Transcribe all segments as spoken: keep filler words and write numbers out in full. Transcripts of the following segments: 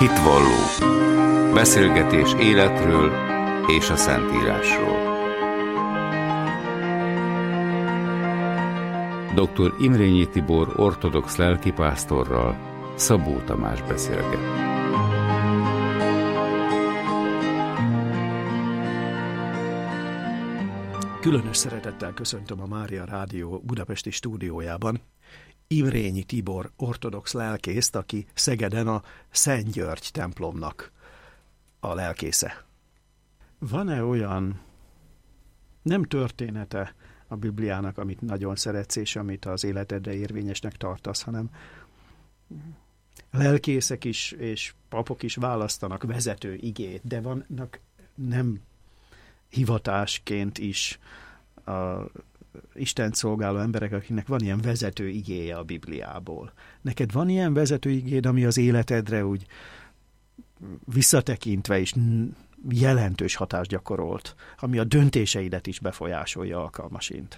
Hitvalló. Beszélgetés életről és a Szentírásról. doktor Imrényi Tibor ortodox lelkipásztorral Szabó Tamás beszélget. Különös szeretettel köszöntöm a Mária Rádió budapesti stúdiójában Imrényi Tibor ortodox lelkészt, aki Szegeden a Szent György templomnak a lelkésze. Van-e olyan nem története a Bibliának, amit nagyon szeretsz, és amit az életedre érvényesnek tartasz, hanem lelkészek is és papok is választanak vezető igét, de vannak nem hivatásként is a Istent szolgáló emberek, akiknek van ilyen vezető igéje a Bibliából. Neked van ilyen vezető igéd, ami az életedre úgy visszatekintve is jelentős hatást gyakorolt, ami a döntéseidet is befolyásolja alkalmasint?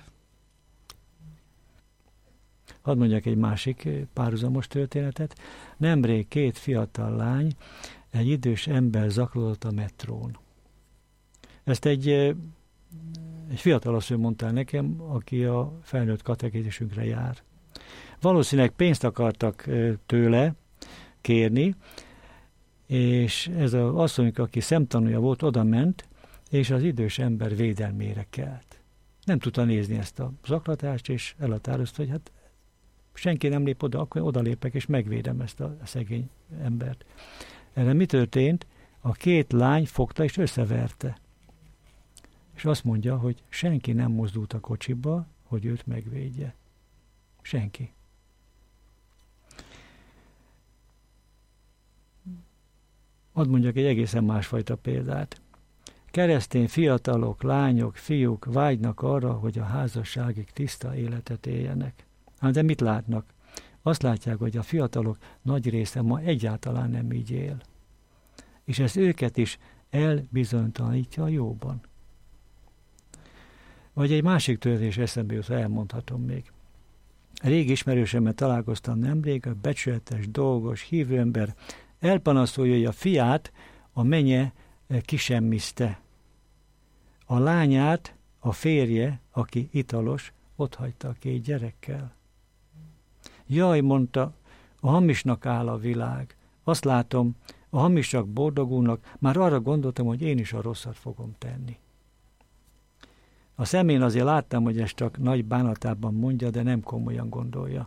Hadd mondjak egy másik párhuzamos történetet. Nemrég két fiatal lány, egy idős ember zaklódott a metrón. Ezt egy, egy fiatal asszony mondta nekem, aki a felnőtt katekézisünkre jár. Valószínűleg pénzt akartak tőle kérni, és ez az asszony, aki szemtanúja volt, oda ment, és az idős ember védelmére kelt. Nem tudta nézni ezt a zaklatást, és elhatározta, hogy hát senki nem lép oda, akkor odalépek, és megvédem ezt a szegény embert. Erre mi történt? A két lány fogta, és összeverte. És azt mondja, hogy senki nem mozdult a kocsiba, hogy őt megvédje. Senki. Hadd mondjak egy egészen másfajta példát. Keresztény fiatalok, lányok, fiúk vágynak arra, hogy a házasságig tiszta életet éljenek. Hát de mit látnak? Azt látják, hogy a fiatalok nagy része ma egyáltalán nem így él. És ez őket is elbizonytalanítja a jóban. Vagy egy másik történés eszembe jut, elmondhatom még. Régi ismerősemmel találkoztam nemrég, a becsületes, dolgos, hívő ember elpanaszolja, hogy a fiát a menye kisemmizte. A lányát a férje, aki italos, otthagyta a két gyerekkel. Jaj, mondta, a hamisnak áll a világ. Azt látom, a hamisak boldogulnak, már arra gondoltam, hogy én is a rosszat fogom tenni. A szemén azért láttam, hogy ezt csak nagy bánatában mondja, de nem komolyan gondolja.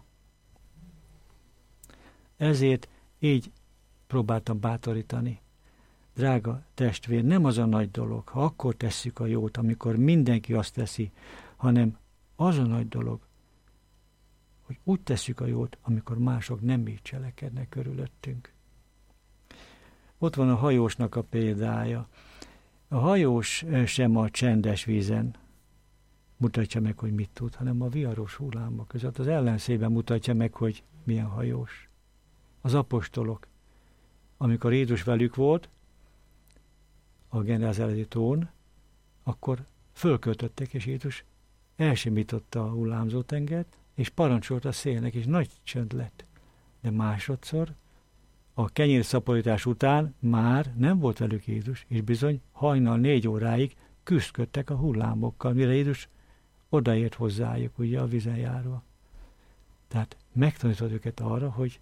Ezért így próbáltam bátorítani. Drága testvér, nem az a nagy dolog, ha akkor tesszük a jót, amikor mindenki azt teszi, hanem az a nagy dolog, hogy úgy tesszük a jót, amikor mások nem így cselekednek körülöttünk. Ott van a hajósnak a példája. A hajós sem a csendes vízen mutatja meg, hogy mit tud, hanem a viharos hullámok között. Az ellenszében mutatja meg, hogy milyen hajós. Az apostolok, amikor Jézus velük volt, a Genezáreti tón, akkor fölköltöttek, és Jézus elsimította a hullámzó tengert, és parancsolt a szélnek, és nagy csönd lett. De másodszor, a kenyérszaporítás után már nem volt velük Jézus, és bizony hajnal négy óráig küzdködtek a hullámokkal, mire Jézus odaért hozzájuk, ugye a vízen járva. Tehát megtanított őket arra, hogy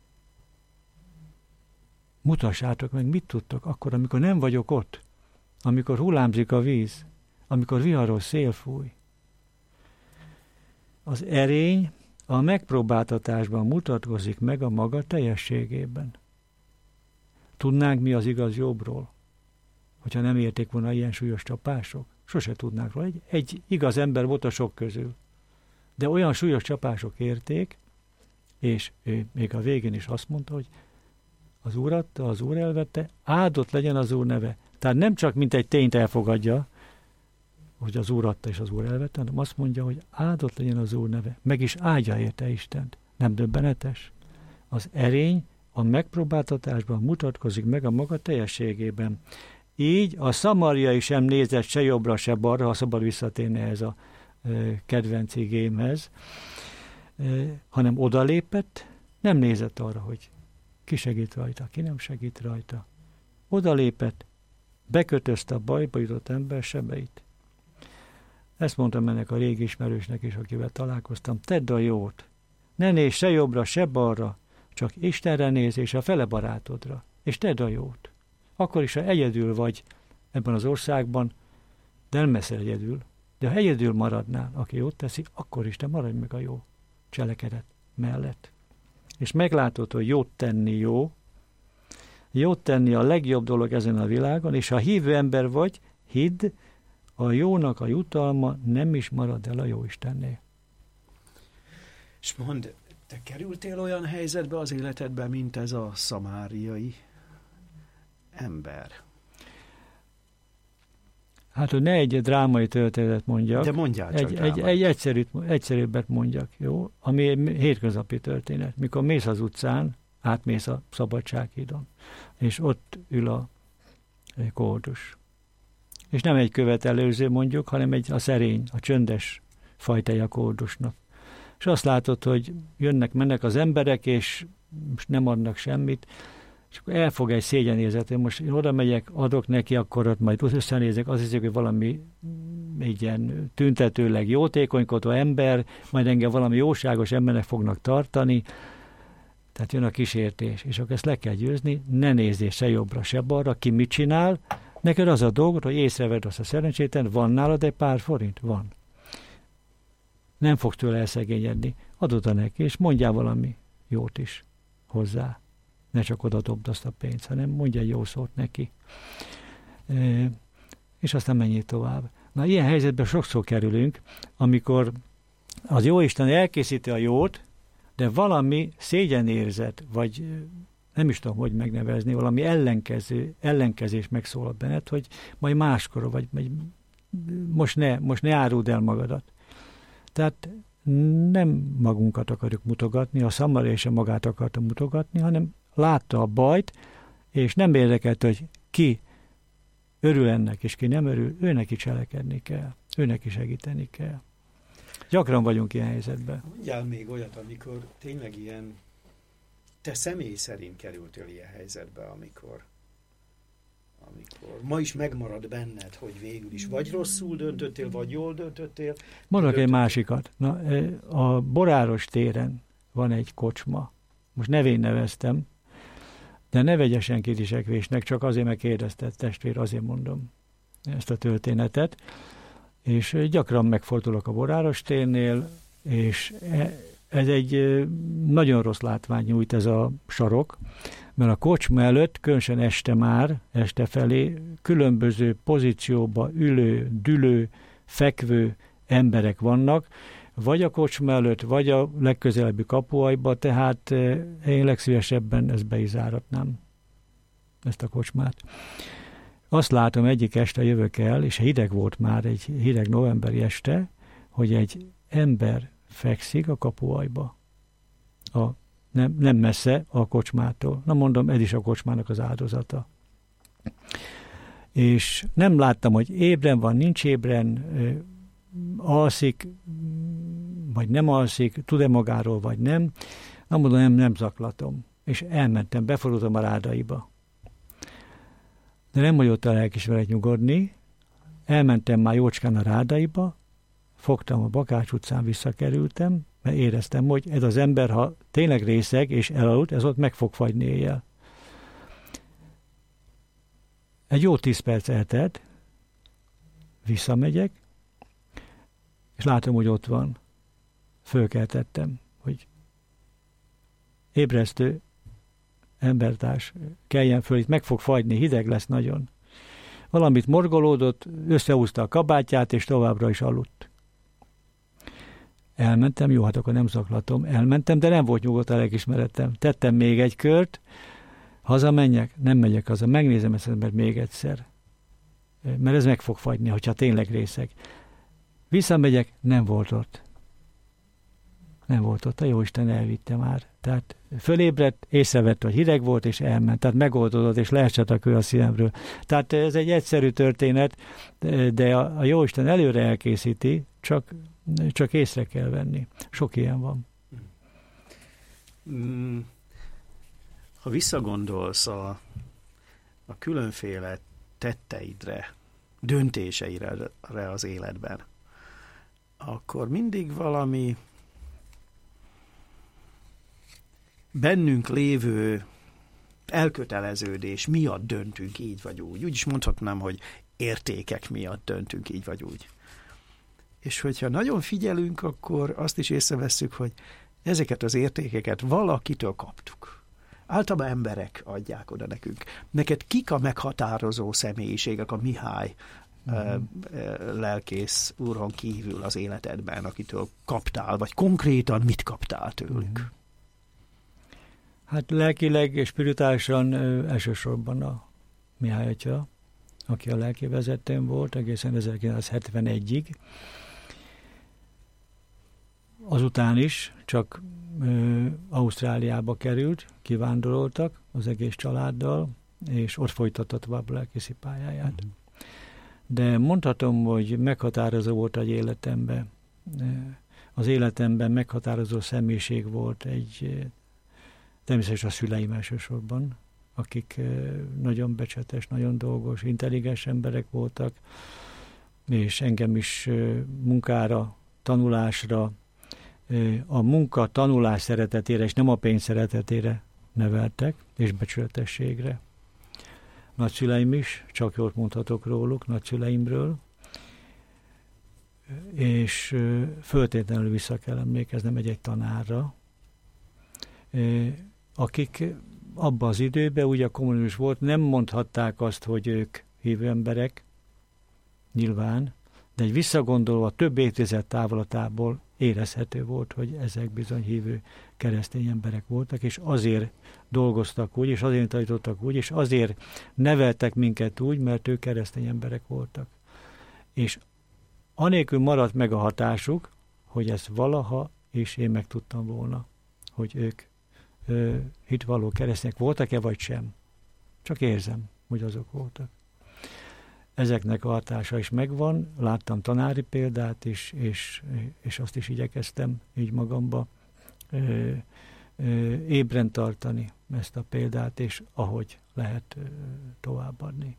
mutassátok meg, mit tudtok akkor, amikor nem vagyok ott, amikor hullámzik a víz, amikor viharos szél fúj. Az erény a megpróbáltatásban mutatkozik meg a maga teljességében. Tudnánk mi az igaz jobbról, hogyha nem érték volna ilyen súlyos csapások? Sose tudnánk róla. Egy, egy igaz ember volt a sok közül. De olyan súlyos csapások érték, és ő még a végén is azt mondta, hogy az Úr adta, az Úr elvette, áldott legyen az Úr neve. Tehát nem csak mint egy tényt elfogadja, hogy az Úr adta és az Úr elvette, hanem azt mondja, hogy áldott legyen az Úr neve. Meg is áldja érte Istent. Nem döbbenetes? Az erény a megpróbáltatásban mutatkozik meg a maga teljességében. Így a szamariai sem nézett se jobbra, se balra, ha szabad visszatérni ez a e, kedvenc igémhez, e, hanem odalépett, nem nézett arra, hogy Ki segít rajta, ki nem segít rajta. Oda lépett, bekötözte a bajba jutott ember sebeit. Ezt mondtam ennek a régi ismerősnek is, akivel találkoztam. Tedd a jót. Ne nézz se jobbra, se balra, csak Istenre nézz és a fele barátodra. És tedd a jót. Akkor is, ha egyedül vagy ebben az országban, de nem leszel egyedül. De ha egyedül maradnál, aki jót teszi, akkor is te maradj meg a jó cselekedet mellett. És meglátod, hogy jót tenni jó, jót tenni a legjobb dolog ezen a világon, és ha hívő ember vagy, hidd, a jónak a jutalma nem is marad el a Jóistennél. És mondd, te kerültél olyan helyzetbe az életedben, mint ez a szamáriai ember? Hát, hogy ne egy drámai történetet mondjak. De mondjál csak egy, egy, egy egyszerűt, egyszerűbbet mondjak, jó? Ami hétköznapi történet. Mikor mész az utcán, átmész a Szabadsághídon, és ott ül a koldus. És nem egy követelőző mondjuk, hanem egy a szerény, a csöndes fajtája koldusnak. És azt látod, hogy jönnek, mennek az emberek, és nem adnak semmit, és akkor elfog egy szégyenérzet. Én most én oda megyek, adok neki, akkor ott majd összenézek, azt hiszik, hogy valami egy ilyen tüntetőleg jótékonykodó ember, majd engem valami jóságos embernek fognak tartani. Tehát jön a kísértés, és akkor ezt le kell győzni, ne nézzél se jobbra, se balra, ki mit csinál. Neked az a dolgod, hogy észrevedd azt a szerencsétlen, van nálad egy pár forint? Van. Nem fogsz tőle elszegényedni. Adod a neki, és mondjál valami jót is hozzá. Ne csak oda dobd azt a pénzt, hanem mondj egy jó szót neki. E, és aztán menjél tovább. Na, ilyen helyzetben sokszor kerülünk, amikor az Jóisten elkészíti a jót, de valami szégyenérzet, vagy nem is tudom, hogy megnevezni, valami ellenkező, ellenkezés megszólal benned, hogy majd máskor, vagy, vagy most, ne, most ne áruld el magadat. Tehát nem magunkat akarjuk mutogatni, a Szamária sem magát akarta mutogatni, hanem látta a bajt, és nem érdekelt, hogy ki örül ennek, és ki nem örül, ő neki cselekedni kell, ő neki segíteni kell. Gyakran vagyunk ilyen helyzetben. Mondjál még olyat, amikor tényleg ilyen, te személy szerint kerültél ilyen helyzetbe, amikor, amikor ma is megmarad benned, hogy végül is vagy rosszul döntöttél, vagy jól döntöttél. Mondok egy másikat. Na, a Boráros téren van egy kocsma. Most nevén neveztem, de ne vegye senki dicsekvésnek, csak azért megkérdezted, testvér, azért mondom ezt a történetet. És gyakran megfordulok a Boráros térnél, és ez egy nagyon rossz látvány nyújt ez a sarok, mert a kocsma előtt, különösen este már, este felé különböző pozícióba ülő, dülő, fekvő emberek vannak, vagy a kocsma előtt, vagy a legközelebbi kapuajba, tehát én legszívesebben ezt be is záratnám, ezt a kocsmát. Azt látom, egyik este jövök el, és hideg volt már, egy hideg novemberi este, hogy egy ember fekszik a kapuajba, a, nem, nem messze a kocsmától. Na mondom, ez is a kocsmának az áldozata. És nem láttam, hogy ébren van, nincs ébren, alszik, vagy nem alszik, tud-e magáról, vagy nem. Na mondom, nem, nem zaklatom. És elmentem, befordultam a rádaiba. De nem hagyott a lelkismeret nyugodni, elmentem már jócskán a rádaiba, fogtam a Bakács utcán, visszakerültem, mert éreztem, hogy ez az ember, ha tényleg részeg és elaludt, ez ott meg fog fagyni éjjel. Egy jó tíz perc eltelt, visszamegyek, és látom, hogy ott van. Fölkeltettem, hogy ébresztő, embertárs, keljen föl, itt meg fog fagyni, hideg lesz nagyon. Valamit morgolódott, összehúzta a kabátját, és továbbra is aludt. Elmentem, jó, hát akkor nem zaklatom, elmentem, de nem volt nyugodt a lelkismeretem. Tettem még egy kört, hazamenjek, nem megyek haza, megnézem ezt az embert még egyszer. Mert ez meg fog fagyni, hogyha tényleg részeg. Visszamegyek, nem volt ott. Nem volt ott, a Jóisten elvitte már. Tehát fölébredt, észrevette, hogy hideg volt, és elment. Tehát megoldódott, és leesett a kő a szívemről. Tehát ez egy egyszerű történet, de a, a Jóisten előre elkészíti, csak, csak észre kell venni. Sok ilyen van. Mm. Ha visszagondolsz a, a különféle tetteidre, döntéseire az életben, akkor mindig valami bennünk lévő elköteleződés miatt döntünk így vagy úgy. Úgy is mondhatnám, hogy értékek miatt döntünk így vagy úgy. És hogyha nagyon figyelünk, akkor azt is észrevesszük, hogy ezeket az értékeket valakitől kaptuk. Általában emberek adják oda nekünk. Neked kik a meghatározó személyiségek, a Mihály mm-hmm. lelkész úron kívül az életedben, akitől kaptál, vagy konkrétan mit kaptál tőlük? Mm-hmm. Hát lelkileg és spirituálisan elsősorban a Mihály atya, aki a lelki vezetőm volt egészen ezerkilencszázhetvenegyig. Azután is csak ö, Ausztráliába került, kivándoroltak az egész családdal, és ott folytatta tovább a lelkészi pályáját. Mm. De mondhatom, hogy meghatározó volt egy életemben. Az életemben meghatározó személyiség volt egy, természetesen a szüleim elsősorban, akik nagyon becsetes, nagyon dolgos, intelligens emberek voltak, és engem is munkára, tanulásra, a munka tanulás szeretetére, és nem a pénz szeretetére neveltek, és becsületességre. Nagyszüleim is, csak jól mondhatok róluk, nagyszüleimről, és föltétlenül vissza kell emlékeznem egy-egy tanárra, akik abban az időben, ugye a kommunizmus volt, nem mondhatták azt, hogy ők hívő emberek, nyilván, de egy visszagondolva több évtized távlatából érezhető volt, hogy ezek bizony hívő keresztény emberek voltak, és azért dolgoztak úgy, és azért tanítottak úgy, és azért neveltek minket úgy, mert ők keresztény emberek voltak. És anélkül maradt meg a hatásuk, hogy ezt valaha is én meg tudtam volna, hogy ők ö, hitvalló keresztények voltak-e, vagy sem. Csak érzem, hogy azok voltak. Ezeknek a hatása is megvan, láttam tanári példát is, és, és azt is igyekeztem így magamba ö, ö, ébren tartani ezt a példát, és ahogy lehet ö, továbbadni.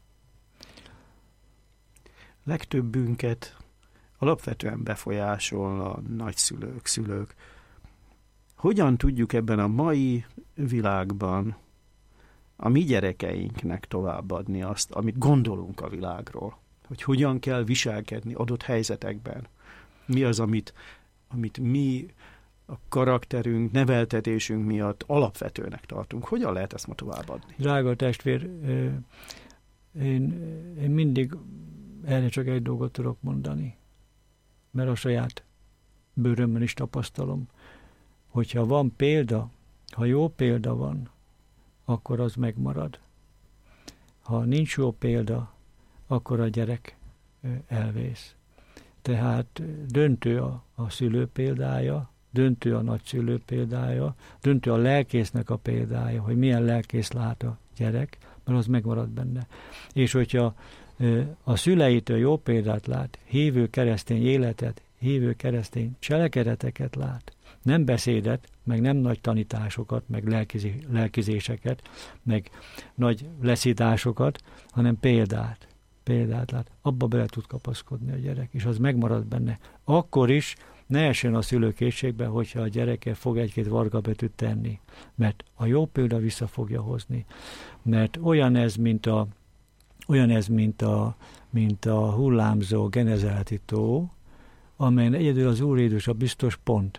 Legtöbbünket alapvetően befolyásol a nagyszülők, szülők. Hogyan tudjuk ebben a mai világban a mi gyerekeinknek továbbadni azt, amit gondolunk a világról? Hogy hogyan kell viselkedni adott helyzetekben? Mi az, amit, amit mi a karakterünk, neveltetésünk miatt alapvetőnek tartunk? Hogyan lehet ezt ma továbbadni? Drága testvér, én, én mindig erre csak egy dolgot tudok mondani, mert a saját bőrömben is tapasztalom, hogyha van példa, ha jó példa van, akkor az megmarad. Ha nincs jó példa, akkor a gyerek elvész. Tehát döntő a, a szülő példája, döntő a nagyszülő példája, döntő a lelkésznek a példája, hogy milyen lelkész lát a gyerek, mert az megmarad benne. És hogyha a szüleitől jó példát lát, hívő keresztény életet, hívő keresztény cselekedeteket lát, nem beszédet, meg nem nagy tanításokat, meg lelkizi, lelkizéseket, meg nagy leszításokat, hanem példát. Példát lát. Abba bele tud kapaszkodni a gyerek, és az megmarad benne. Akkor is ne essen a szülő kétségbe, hogyha a gyereke fog egy-két vargabetűt tenni, mert a jó példa vissza fogja hozni. Mert olyan ez, mint a, olyan ez, mint a, mint a hullámzó Genezáreti tó, amelyen egyedül az Úr Jézus a biztos pont.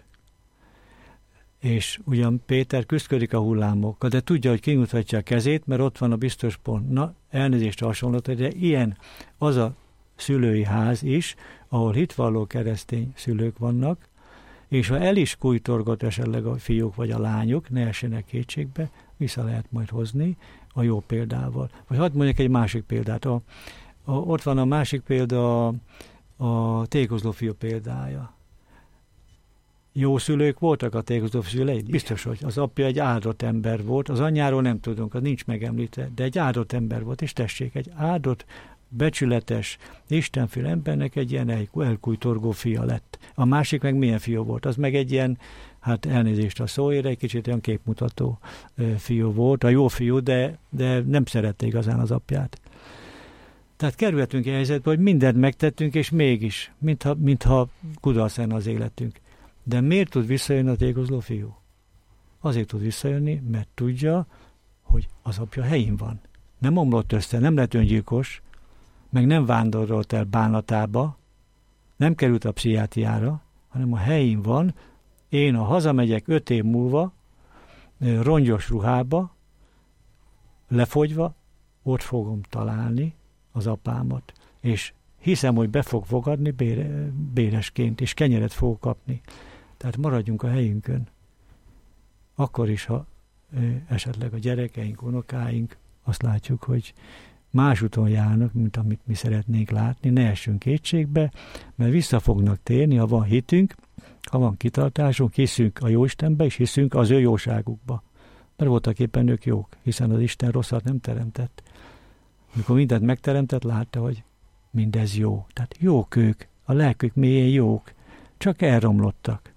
És ugyan Péter küszködik a hullámokkal, de tudja, hogy kimutatja a kezét, mert ott van a biztos pont. Na, elnézést a hasonlat, de ilyen az a szülői ház is, ahol hitvalló keresztény szülők vannak, és ha el is kújtorgat esetleg a fiúk vagy a lányok, ne essenek kétségbe, vissza lehet majd hozni a jó példával. Vagy hadd mondjak egy másik példát. A, a, ott van a másik példa, a, a tékozló fiú példája. Jó szülők voltak a tékozló szülei? Biztos, hogy az apja egy áldott ember volt, az anyjáról nem tudunk, az nincs megemlítve, de egy áldott ember volt, és tessék, egy áldott becsületes, istenféle embernek egy ilyen el, elkújtorgó fia lett. A másik meg milyen fiú volt? Az meg egy ilyen, hát elnézést a szóért, egy kicsit olyan képmutató fiú volt. A jó fiú, de, de nem szerette igazán az apját. Tehát kerülhetünk egy helyzetbe, hogy mindent megtettünk, és mégis, mintha, mintha kudarc lenne az életünk. De miért tud visszajönni a tékozló fiú? Azért tud visszajönni, mert tudja, hogy az apja helyén van. Nem omlott össze, nem lett öngyilkos, meg nem vándorolt el bánatába, nem került a pszichiátriára, hanem a helyén van. Én, ha hazamegyek öt év múlva, rongyos ruhába, lefogyva, ott fogom találni az apámat, és hiszem, hogy be fog fogadni bére, béresként, és kenyeret fog kapni. Tehát maradjunk a helyünkön. Akkor is, ha esetleg a gyerekeink, unokáink azt látjuk, hogy más úton járnak, mint amit mi szeretnénk látni, ne essünk kétségbe, mert vissza fognak térni, ha van hitünk, ha van kitartásunk, hiszünk a Jóistenbe, és hiszünk az ő jóságukba. Mert voltak éppen ők jók, hiszen az Isten rosszat nem teremtett. Mikor mindent megteremtett, látta, hogy mindez jó. Tehát jók ők, a lelkük mélyén jók, csak elromlottak.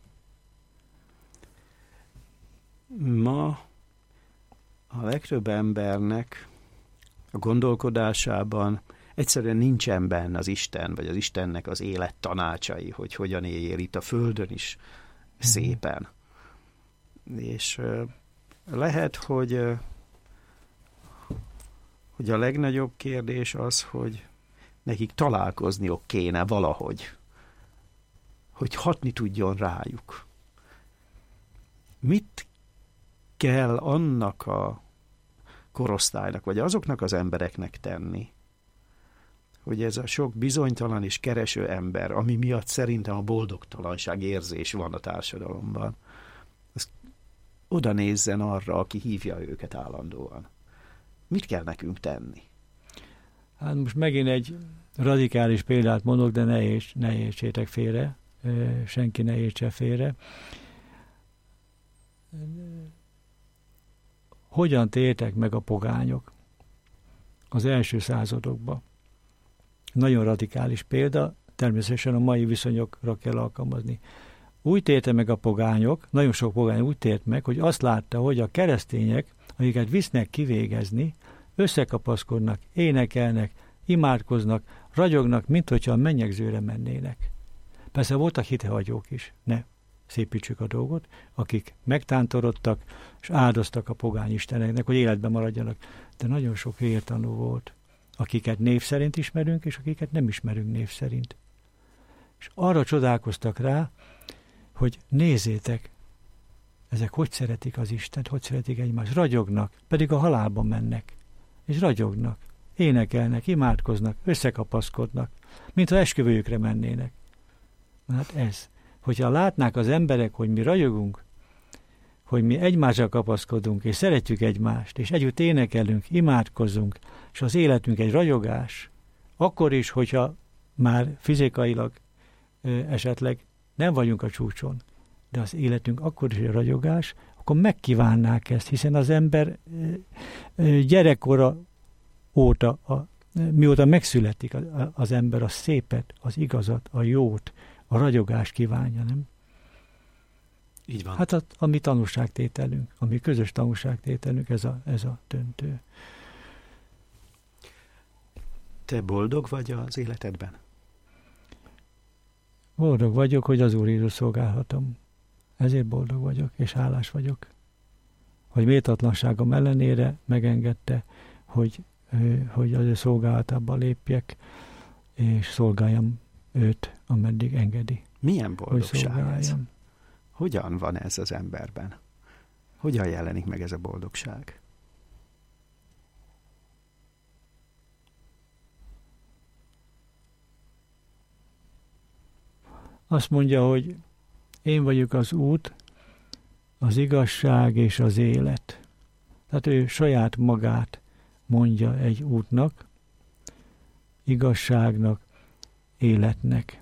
Ma a legtöbb embernek a gondolkodásában egyszerűen nincsen benne az Isten, vagy az Istennek az élet tanácsai, hogy hogyan éljél itt a Földön is szépen. Mm. És lehet, hogy, hogy a legnagyobb kérdés az, hogy nekik találkozniuk kéne valahogy, hogy hatni tudjon rájuk. Mit kell annak a korosztálynak, vagy azoknak az embereknek tenni, hogy ez a sok bizonytalan és kereső ember, ami miatt szerintem a boldogtalanság érzés van a társadalomban, az oda nézzen arra, aki hívja őket állandóan. Mit kell nekünk tenni? Hát most megint egy radikális példát mondok, de ne, érts, ne értsétek félre, senki ne értse félre. Hogyan tértek meg a pogányok az első századokban? Nagyon radikális példa, természetesen a mai viszonyokra kell alkalmazni. Úgy térte meg a pogányok, nagyon sok pogány úgy tért meg, hogy azt látta, hogy a keresztények, akiket visznek kivégezni, összekapaszkodnak, énekelnek, imádkoznak, ragyognak, mint hogyha a mennyegzőre mennének. Persze voltak hitehagyók is, ne szépítsük a dolgot, akik megtántorodtak, és áldoztak a pogány isteneknek, hogy életben maradjanak. De nagyon sok vértanú volt, akiket név szerint ismerünk, és akiket nem ismerünk név szerint. És arra csodálkoztak rá, hogy nézzétek, ezek hogy szeretik az Istent, hogy szeretik egymást, ragyognak, pedig a halálba mennek, és ragyognak, énekelnek, imádkoznak, összekapaszkodnak, mintha esküvőjükre mennének. Hát ez, hogyha látnák az emberek, hogy mi ragyogunk, hogy mi egymásra kapaszkodunk, és szeretjük egymást, és együtt énekelünk, imádkozunk, és az életünk egy ragyogás, akkor is, hogyha már fizikailag ö, esetleg nem vagyunk a csúcson, de az életünk akkor is egy ragyogás, akkor megkívánnák ezt, hiszen az ember ö, ö, gyerekkora óta, a, mióta megszületik az ember, a szépet, az igazat, a jót, a ragyogást kívánja, nem? Így van. Hát a, a mi tanúságtételünk, a mi közös tanúságtételünk, ez a, ez a döntő. Te boldog vagy az életedben? Boldog vagyok, hogy az Úr Jézus szolgálhatom. Ezért boldog vagyok, és hálás vagyok. Hogy méltatlanságom ellenére megengedte, hogy, hogy az ő szolgálatába lépjek, és szolgáljam őt, ameddig engedi. Milyen boldogság ez? Hogyan van ez az emberben? Hogyan jelenik meg ez a boldogság? Azt mondja, hogy én vagyok az út, az igazság és az élet. Tehát ő saját magát mondja egy útnak, igazságnak, életnek.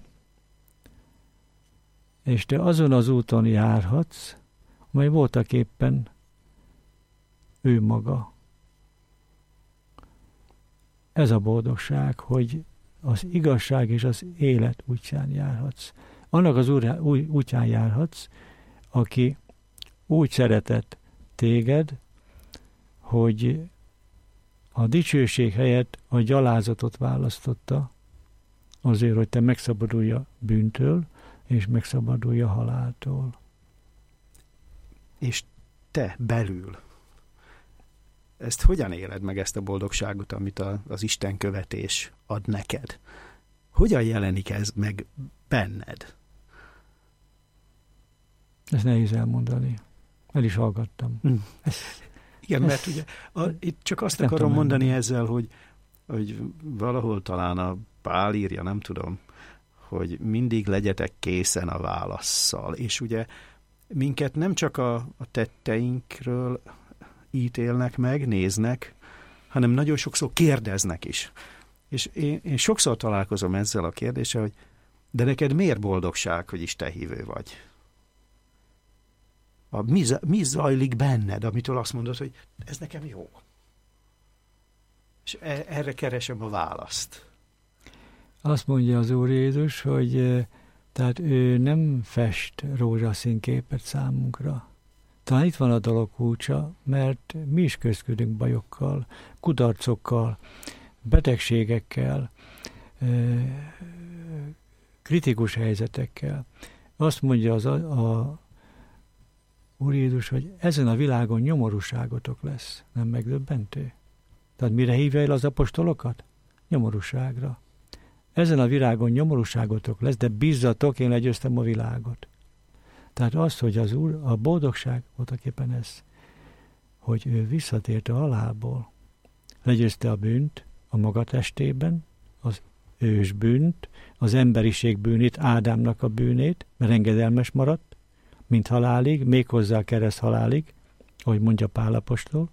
És te azon az úton járhatsz, amely voltak éppen ő maga. ez a boldogság, hogy az igazság és az élet útján járhatsz. Annak az új útján járhatsz, aki úgy szeretett téged, hogy a dicsőség helyett a gyalázatot választotta, azért, hogy te megszabadulj a bűntől, és megszabadulj a haláltól. És te belül ezt hogyan éled meg, ezt a boldogságot, amit a, az Isten követés ad neked? Hogyan jelenik ez meg benned? Ezt nehéz elmondani. El is hallgattam. Mm. Igen, mert ugye a, itt csak azt akarom mondani mondani ezzel, hogy, hogy valahol talán a Pál írja, nem tudom, hogy mindig legyetek készen a válasszal. És ugye minket nem csak a, a tetteinkről ítélnek meg, néznek, hanem nagyon sokszor kérdeznek is. És én, én sokszor találkozom ezzel a kérdéssel, hogy de neked miért boldogság, hogy Isten hívő vagy? A, mi, mi zajlik benned, amitől azt mondod, hogy ez nekem jó? És erre keresem a választ. Azt mondja az Úr Jézus, hogy tehát ő nem fest rózsaszín képet számunkra. Talán itt van a dolog kulcsa, mert mi is küzdködünk bajokkal, kudarcokkal, betegségekkel, kritikus helyzetekkel. Azt mondja az a, a Úr Jézus, hogy ezen a világon nyomorúságotok lesz. Nem megdöbbentő? Tehát mire hívja el az apostolokat? Nyomorúságra. Ezen a világon nyomorúságotok lesz, de bízzatok, én legyőztem a világot. Tehát az, hogy az Úr, a boldogság voltaképpen ez, hogy ő visszatért a halálból. Legyőzte a bűnt a maga testében, az ős bűnt, az emberiség bűnét, Ádámnak a bűnét, mert engedelmes maradt, mint halálig, méghozzá a kereszt halálig, ahogy mondja Pál apostol,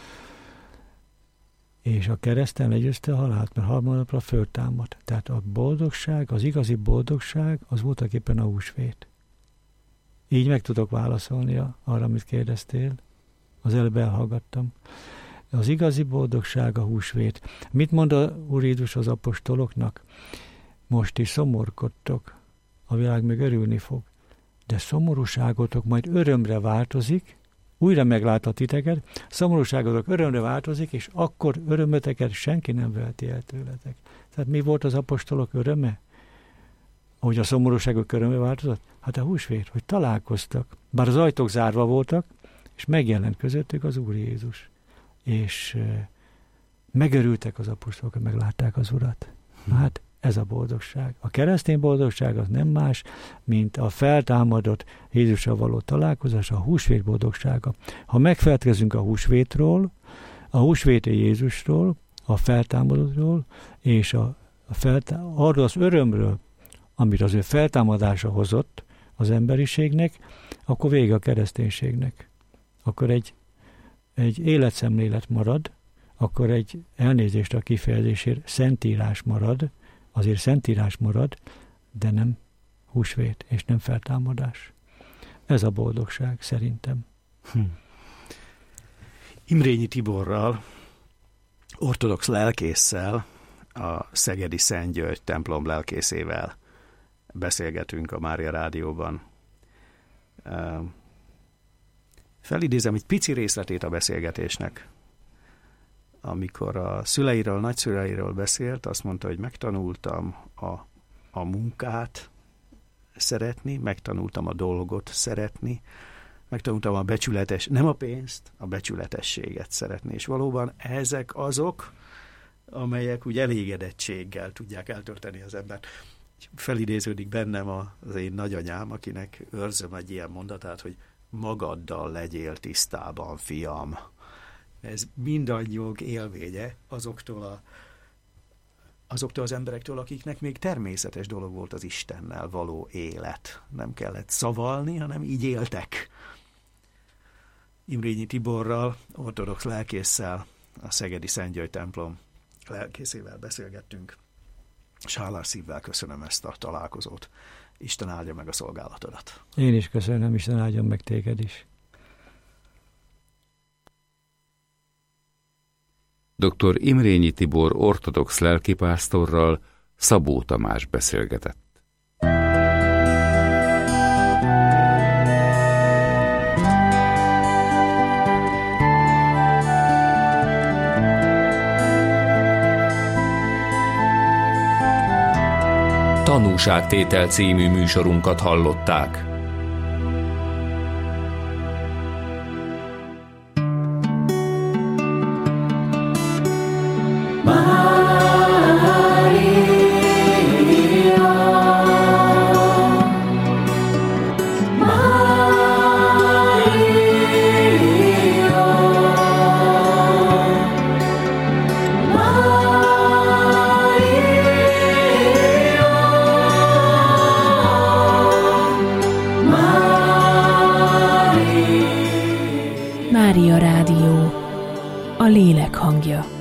és a kereszten legyőzte a halált, mert harmadnapra föltámadt. Tehát a boldogság, az igazi boldogság, az voltaképpen a húsvét. Így meg tudok válaszolni arra, amit kérdeztél. Az előbb elhallgattam. Az igazi boldogság a húsvét. Mit mond a Úr Jézus az apostoloknak? Most is szomorkodtok, a világ meg örülni fog. De szomorúságotok majd örömre változik, újra megláthat titeket, szomorúságotok örömre változik, és akkor örömöteket senki nem veheti el tőletek. Tehát mi volt az apostolok öröme? Ahogy a szomorúságok örömre változott? Hát a húsvét, hogy találkoztak. Bár az ajtók zárva voltak, és megjelent közöttük az Úr Jézus. És e, megörültek az apostolok, hogy meglátták az Urat. Na hát ez a boldogság. A keresztény boldogság az nem más, mint a feltámadott Jézussal való találkozás, a húsvét boldogsága. Ha megfelelkezünk a húsvétról, a húsvéti Jézusról, a feltámadottról, és a, a feltá- arról az örömről, amit az ő feltámadása hozott az emberiségnek, akkor vége a kereszténységnek. Akkor egy, egy életszemlélet marad, akkor egy elnézést a kifejezésért szentírás marad, azért szentírás marad, de nem húsvét és nem feltámadás. Ez a boldogság szerintem. Hm. Imrényi Tiborral, ortodox lelkésszel, a szegedi Szent György templom lelkészével beszélgetünk a Mária Rádióban. Felidézem egy pici részletét a beszélgetésnek. Amikor a szüleiről, nagyszüleiről beszélt, azt mondta, hogy megtanultam a, a munkát szeretni, megtanultam a dolgot szeretni, megtanultam a becsületes, nem a pénzt, a becsületességet szeretni. És valóban ezek azok, amelyek úgy elégedettséggel tudják eltölteni az embert. Felidéződik bennem az én nagyanyám, akinek őrzöm egy ilyen mondatát, hogy magaddal legyél tisztában, fiam. Ez mindannyiunk élménye azoktól, a, azoktól az emberektől, akiknek még természetes dolog volt az Istennel való élet. Nem kellett szavalni, hanem így éltek. Imrényi Tiborral, ortodox lelkésszel, a szegedi Szent György templom lelkészével beszélgettünk, és hálás szívvel köszönöm ezt a találkozót. Isten áldja meg a szolgálatodat. Én is köszönöm, Isten áldjon meg téged is. doktor Imrényi Tibor ortodox lelkipásztorral Szabó Tamás beszélgetett. Tanúságtétel című műsorunkat hallották. Mária Rádió, a lélek hangja.